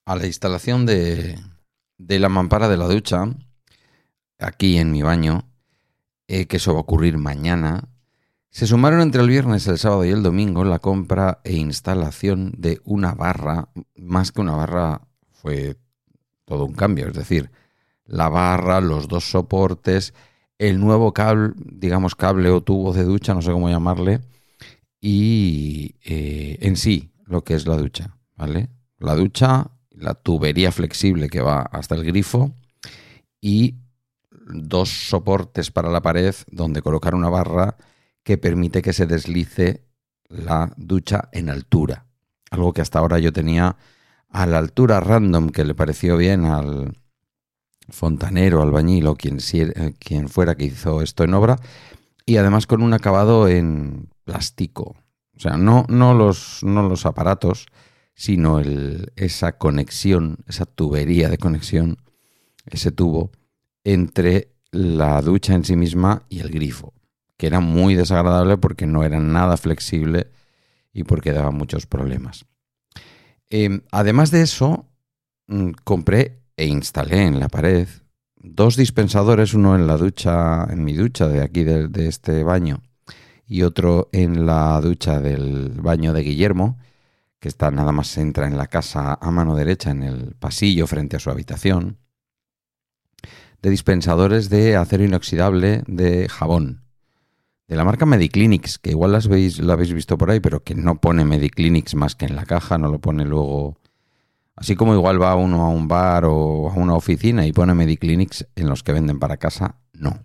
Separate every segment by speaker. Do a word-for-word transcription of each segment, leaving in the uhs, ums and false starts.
Speaker 1: a la instalación de, de la mampara de la ducha, aquí en mi baño, eh, que eso va a ocurrir mañana, se sumaron entre el viernes, el sábado y el domingo la compra e instalación de una barra. Más que una barra, fue todo un cambio, es decir, la barra, los dos soportes, el nuevo cable, digamos cable o tubo de ducha, no sé cómo llamarle, y eh, en sí lo que es la ducha, ¿vale? La ducha, la tubería flexible que va hasta el grifo y dos soportes para la pared donde colocar una barra que permite que se deslice la ducha en altura. Algo que hasta ahora yo tenía a la altura random, que le pareció bien al fontanero, albañil o quien, quien fuera que hizo esto en obra, y además con un acabado en plástico. O sea, no, no, los, no los aparatos, sino el, esa conexión, esa tubería de conexión, ese tubo entre la ducha en sí misma y el grifo, que era muy desagradable porque no era nada flexible y porque daba muchos problemas. Eh, además de eso, mmm, compré e instalé en la pared dos dispensadores, uno en la ducha, en mi ducha de aquí de, de este baño, y otro en la ducha del baño de Guillermo, que está nada más se entra en la casa a mano derecha en el pasillo frente a su habitación, de dispensadores de acero inoxidable de jabón, de la marca Mediclinics, que igual las veis, la habéis visto por ahí, pero que no pone Mediclinics más que en la caja, no lo pone luego. Así como igual va uno a un bar o a una oficina y pone Mediclinics en los que venden para casa, no.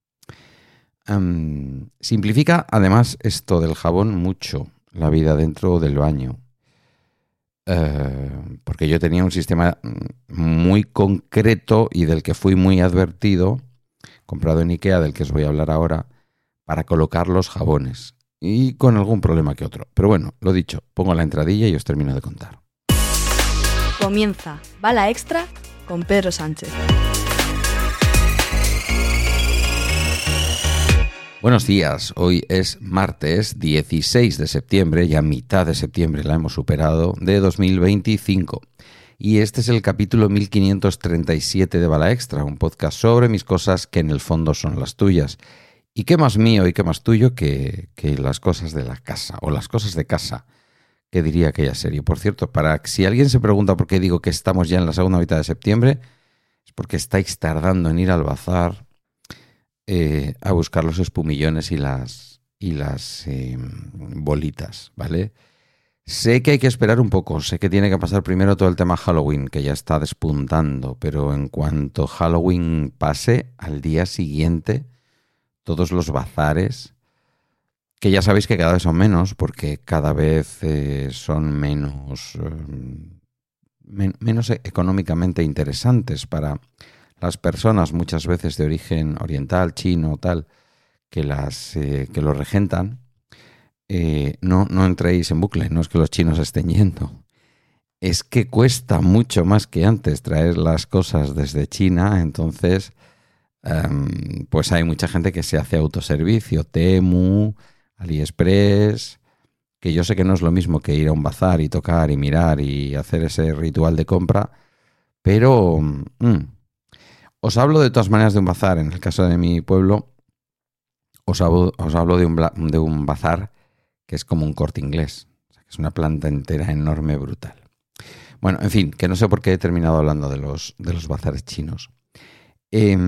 Speaker 1: Um, simplifica además esto del jabón mucho la vida dentro del baño. Uh, porque yo tenía un sistema muy concreto y del que fui muy advertido, comprado en Ikea, del que os voy a hablar ahora, para colocar los jabones. Y con algún problema que otro. Pero bueno, lo dicho, pongo la entradilla y os termino de contar.
Speaker 2: Comienza Bala Extra con Pedro Sánchez.
Speaker 1: Buenos días, hoy es martes dieciséis de septiembre, ya mitad de septiembre la hemos superado, de dos mil veinticinco. Y este es el capítulo mil quinientos treinta y siete de Bala Extra, un podcast sobre mis cosas que en el fondo son las tuyas. Y qué más mío y qué más tuyo que, que las cosas de la casa, o las cosas de casa, que diría aquella serie. Por cierto, para si alguien se pregunta por qué digo que estamos ya en la segunda mitad de septiembre, es porque estáis tardando en ir al bazar eh, a buscar los espumillones y las, y las eh, bolitas, ¿vale? Sé que hay que esperar un poco, sé que tiene que pasar primero todo el tema Halloween, que ya está despuntando, pero en cuanto Halloween pase, al día siguiente, todos los bazares, que ya sabéis que cada vez son menos, porque cada vez eh, son menos, eh, men- menos económicamente interesantes para las personas, muchas veces de origen oriental, chino, tal, que las eh, que lo regentan. Eh, no, no entréis en bucle, no es que los chinos estén yendo. Es que cuesta mucho más que antes traer las cosas desde China, entonces um, pues hay mucha gente que se hace autoservicio, Temu, AliExpress, que yo sé que no es lo mismo que ir a un bazar y tocar y mirar y hacer ese ritual de compra, pero mm, os hablo de todas maneras de un bazar. En el caso de mi pueblo, os hablo, os hablo de, un, de un bazar que es como un Corte Inglés, o sea, que es una planta entera enorme, brutal. Bueno, en fin, que no sé por qué he terminado hablando de los, de los bazares chinos. Eh,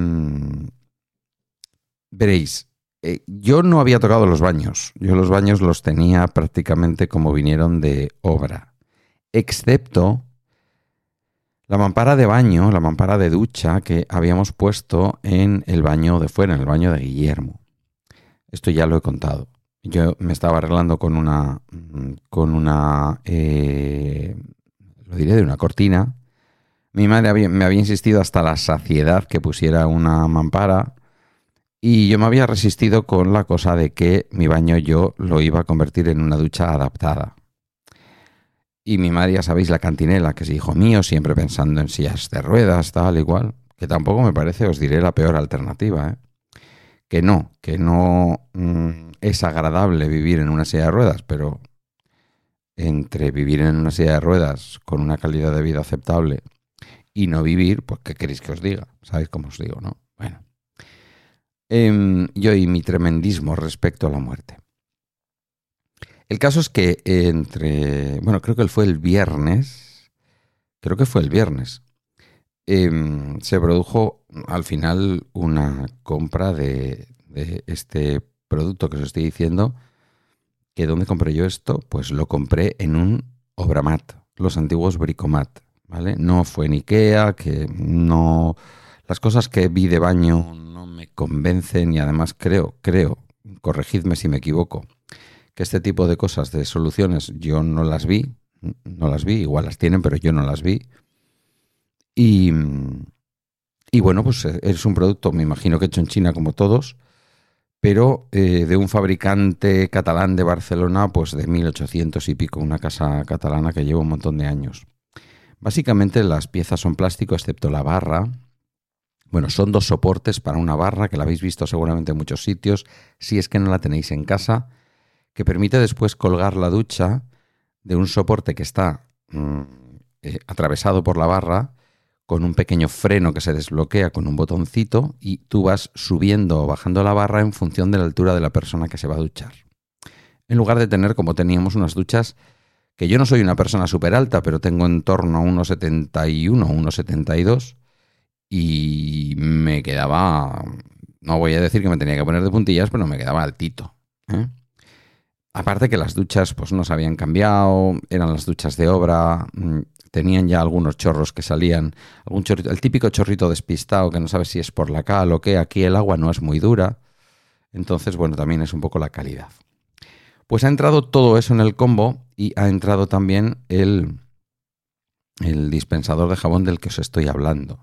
Speaker 1: veréis, Eh, yo no había tocado los baños. Yo los baños los tenía prácticamente como vinieron de obra. Excepto la mampara de baño, la mampara de ducha que habíamos puesto en el baño de fuera, en el baño de Guillermo. Esto ya lo he contado. Yo me estaba arreglando con una, con una, eh, lo diré, de una cortina. Mi madre había, me había insistido hasta la saciedad que pusiera una mampara. Y yo me había resistido con la cosa de que mi baño yo lo iba a convertir en una ducha adaptada. Y mi madre, ya sabéis, la cantinela, que es hijo mío, siempre pensando en sillas de ruedas, tal, igual, que tampoco me parece, os diré, la peor alternativa, ¿eh? Que no, que no mmm, es agradable vivir en una silla de ruedas, pero entre vivir en una silla de ruedas con una calidad de vida aceptable y no vivir, pues ¿qué queréis que os diga? ¿Sabéis cómo os digo, no? Bueno. Eh, yo y mi tremendismo respecto a la muerte. El caso es que entre... Bueno, creo que fue el viernes. Creo que fue el viernes. Eh, se produjo al final una compra de, de este producto que os estoy diciendo. ¿Que dónde compré yo esto? Pues lo compré en un Obramat, los antiguos Bricomat, ¿vale? No fue en Ikea, que no... Las cosas que vi de baño no me convencen y además creo, creo, corregidme si me equivoco, que este tipo de cosas, de soluciones, yo no las vi, no las vi, igual las tienen, pero yo no las vi. Y, y bueno, pues es un producto, me imagino que hecho en China como todos, pero eh, de un fabricante catalán de Barcelona, pues de mil ochocientos y pico, una casa catalana que lleva un montón de años. Básicamente las piezas son plástico, excepto la barra. Bueno, son dos soportes para una barra, que la habéis visto seguramente en muchos sitios, si es que no la tenéis en casa, que permite después colgar la ducha de un soporte que está mmm, eh, atravesado por la barra, con un pequeño freno que se desbloquea con un botoncito y tú vas subiendo o bajando la barra en función de la altura de la persona que se va a duchar. En lugar de tener, como teníamos, unas duchas que yo no soy una persona súper alta, pero tengo en torno a uno setenta y uno, uno setenta y dos y me quedaba, no voy a decir que me tenía que poner de puntillas, pero me quedaba altito, ¿eh? Aparte que las duchas pues no se habían cambiado, eran las duchas de obra, tenían ya algunos chorros que salían, algún chorrito, el típico chorrito despistado que no sabes si es por la cal o qué. Aquí el agua no es muy dura, entonces bueno, también es un poco la calidad. Pues ha entrado todo eso en el combo y ha entrado también el, el dispensador de jabón del que os estoy hablando.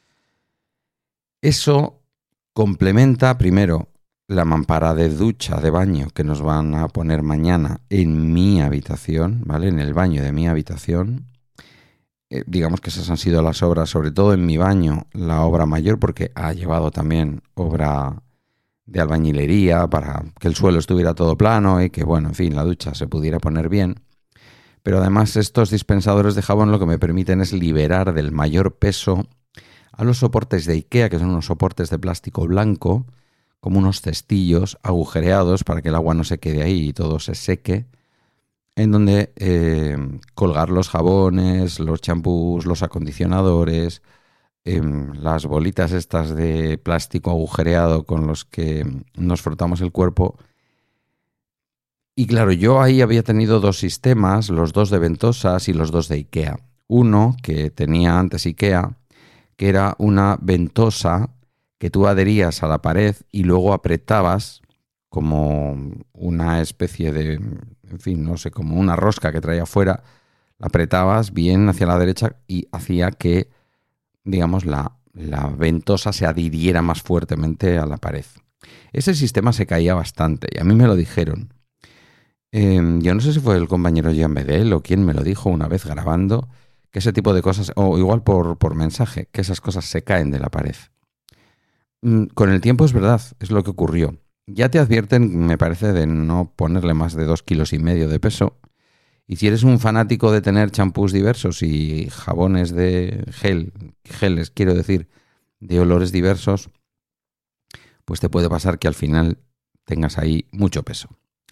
Speaker 1: Eso complementa primero la mampara de ducha, de baño, que nos van a poner mañana en mi habitación, ¿vale? En el baño de mi habitación. Eh, digamos que esas han sido las obras, sobre todo en mi baño, la obra mayor, porque ha llevado también obra de albañilería para que el suelo estuviera todo plano y que, bueno, en fin, la ducha se pudiera poner bien. Pero además estos dispensadores de jabón lo que me permiten es liberar del mayor peso a los soportes de Ikea, que son unos soportes de plástico blanco, como unos cestillos agujereados para que el agua no se quede ahí y todo se seque, en donde eh, colgar los jabones, los champús, los acondicionadores, eh, las bolitas estas de plástico agujereado con los que nos frotamos el cuerpo. Y claro, yo ahí había tenido dos sistemas, los dos de ventosas y los dos de Ikea. Uno que tenía antes Ikea, que era una ventosa que tú adherías a la pared y luego apretabas como una especie de, en fin, no sé, como una rosca que traía afuera, la apretabas bien hacia la derecha y hacía que, digamos, la, la ventosa se adhiriera más fuertemente a la pared. Ese sistema se caía bastante y a mí me lo dijeron. Eh, yo no sé si fue el compañero Jean Bedel o quien me lo dijo una vez grabando, que ese tipo de cosas, o igual por, por mensaje, que esas cosas se caen de la pared. Con el tiempo es verdad, es lo que ocurrió. Ya te advierten, me parece, de no ponerle más de dos kilos y medio de peso. Y si eres un fanático de tener champús diversos y jabones de gel, geles, quiero decir, de olores diversos, pues te puede pasar que al final tengas ahí mucho peso.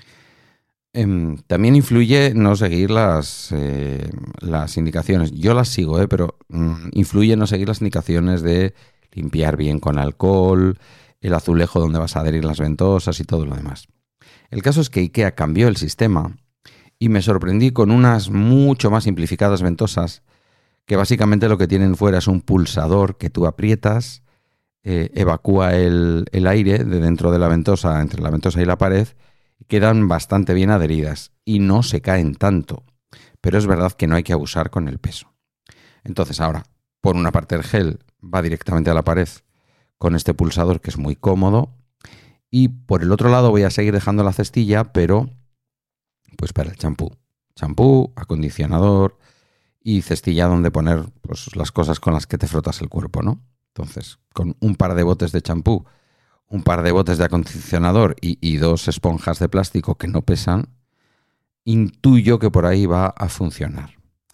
Speaker 1: Eh, también influye no seguir las, eh, las indicaciones. Yo las sigo, eh, pero mm, influye no seguir las indicaciones de limpiar bien con alcohol, el azulejo donde vas a adherir las ventosas y todo lo demás. El caso es que Ikea cambió el sistema y me sorprendí con unas mucho más simplificadas ventosas que básicamente lo que tienen fuera es un pulsador que tú aprietas, eh, evacúa el, el aire de dentro de la ventosa, entre la ventosa y la pared, y quedan bastante bien adheridas y no se caen tanto. Pero es verdad que no hay que abusar con el peso. Entonces ahora, por una parte el gel va directamente a la pared con este pulsador que es muy cómodo y por el otro lado voy a seguir dejando la cestilla, pero pues para el champú. Champú, acondicionador y cestilla donde poner pues, las cosas con las que te frotas el cuerpo, ¿no? Entonces, con un par de botes de champú, un par de botes de acondicionador y, y dos esponjas de plástico que no pesan, intuyo que por ahí va a funcionar.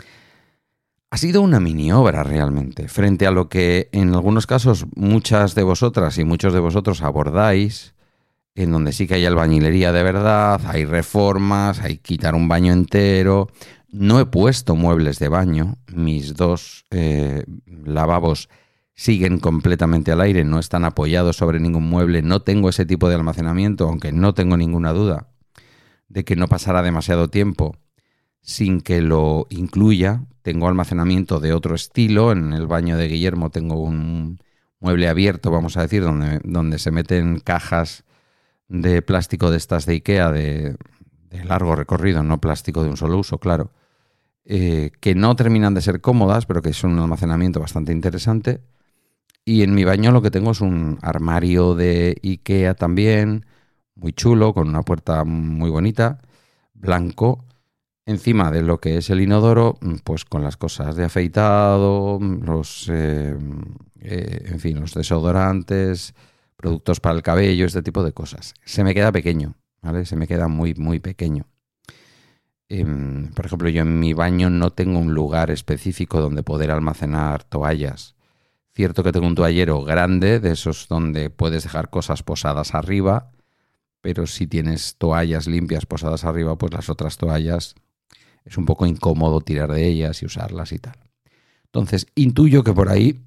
Speaker 1: Ha sido una mini obra realmente, frente a lo que en algunos casos muchas de vosotras y muchos de vosotros abordáis, en donde sí que hay albañilería de verdad, hay reformas, hay que quitar un baño entero. No he puesto muebles de baño, mis dos eh, lavabos siguen completamente al aire, no están apoyados sobre ningún mueble, no tengo ese tipo de almacenamiento, aunque no tengo ninguna duda de que no pasará demasiado tiempo sin que lo incluya. Tengo almacenamiento de otro estilo, en el baño de Guillermo tengo un mueble abierto, vamos a decir, donde, donde se meten cajas de plástico de estas de Ikea de, de largo recorrido, no plástico de un solo uso, claro, eh, que no terminan de ser cómodas, pero que son un almacenamiento bastante interesante. Y en mi baño lo que tengo es un armario de Ikea también, muy chulo, con una puerta muy bonita, blanco, encima de lo que es el inodoro, pues con las cosas de afeitado, los, eh, eh, en fin, los desodorantes, productos para el cabello, este tipo de cosas. Se me queda pequeño, ¿vale? Se me queda muy, muy pequeño. Eh, por ejemplo, yo en mi baño no tengo un lugar específico donde poder almacenar toallas. Cierto que tengo un toallero grande, de esos donde puedes dejar cosas posadas arriba, pero si tienes toallas limpias posadas arriba, pues las otras toallas es un poco incómodo tirar de ellas y usarlas y tal. Entonces, intuyo que por ahí,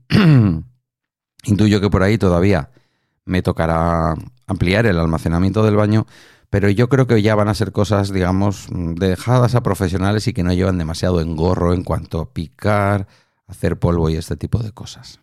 Speaker 1: intuyo que por ahí todavía me tocará ampliar el almacenamiento del baño, pero yo creo que ya van a ser cosas, digamos, dejadas a profesionales y que no llevan demasiado engorro en cuanto a picar, hacer polvo y este tipo de cosas.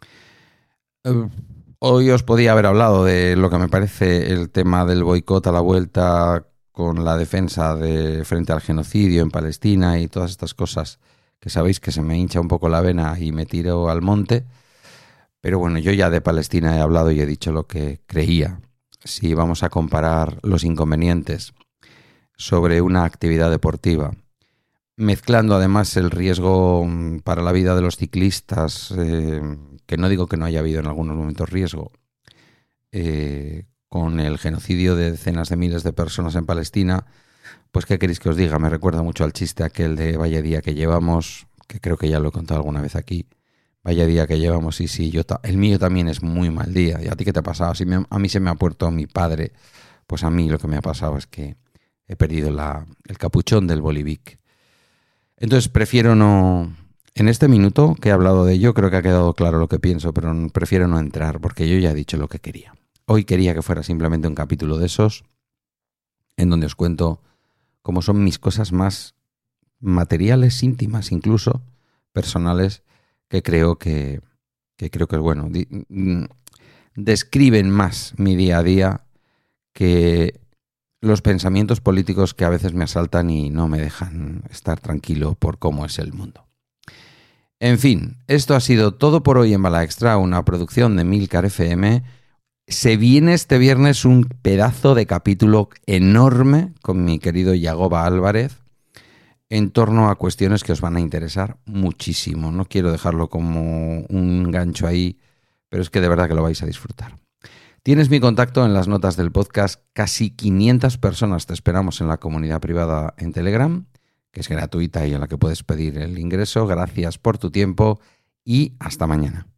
Speaker 1: Eh, hoy os podía haber hablado de lo que me parece el tema del boicot a la vuelta con la defensa de frente al genocidio en Palestina y todas estas cosas que sabéis que se me hincha un poco la vena y me tiro al monte. Pero bueno, yo ya de Palestina he hablado y he dicho lo que creía. Si vamos a comparar los inconvenientes sobre una actividad deportiva, mezclando además el riesgo para la vida de los ciclistas, eh, que no digo que no haya habido en algunos momentos riesgo, eh, con el genocidio de decenas de miles de personas en Palestina, pues qué queréis que os diga, me recuerda mucho al chiste aquel de vaya día que llevamos, que creo que ya lo he contado alguna vez aquí. Vaya día que llevamos, y sí, yo ta- el mío también es muy mal día. ¿Y a ti qué te ha pasado? Si me, a mí se me ha puesto mi padre, pues a mí lo que me ha pasado es que he perdido la, el capuchón del Bolivic. Entonces prefiero no... En este minuto que he hablado de ello, creo que ha quedado claro lo que pienso, pero prefiero no entrar porque yo ya he dicho lo que quería. Hoy quería que fuera simplemente un capítulo de esos, en donde os cuento cómo son mis cosas más materiales, íntimas, incluso personales, que creo que, que creo que es bueno. Di, describen más mi día a día que los pensamientos políticos que a veces me asaltan y no me dejan estar tranquilo por cómo es el mundo. En fin, esto ha sido todo por hoy en Bala Extra, una producción de Milcar F M. Se viene este viernes un pedazo de capítulo enorme con mi querido Yagoba Álvarez, en torno a cuestiones que os van a interesar muchísimo. No quiero dejarlo como un gancho ahí, pero es que de verdad que lo vais a disfrutar. Tienes mi contacto en las notas del podcast. Casi quinientas personas te esperamos en la comunidad privada en Telegram, que es gratuita y en la que puedes pedir el ingreso. Gracias por tu tiempo y hasta mañana.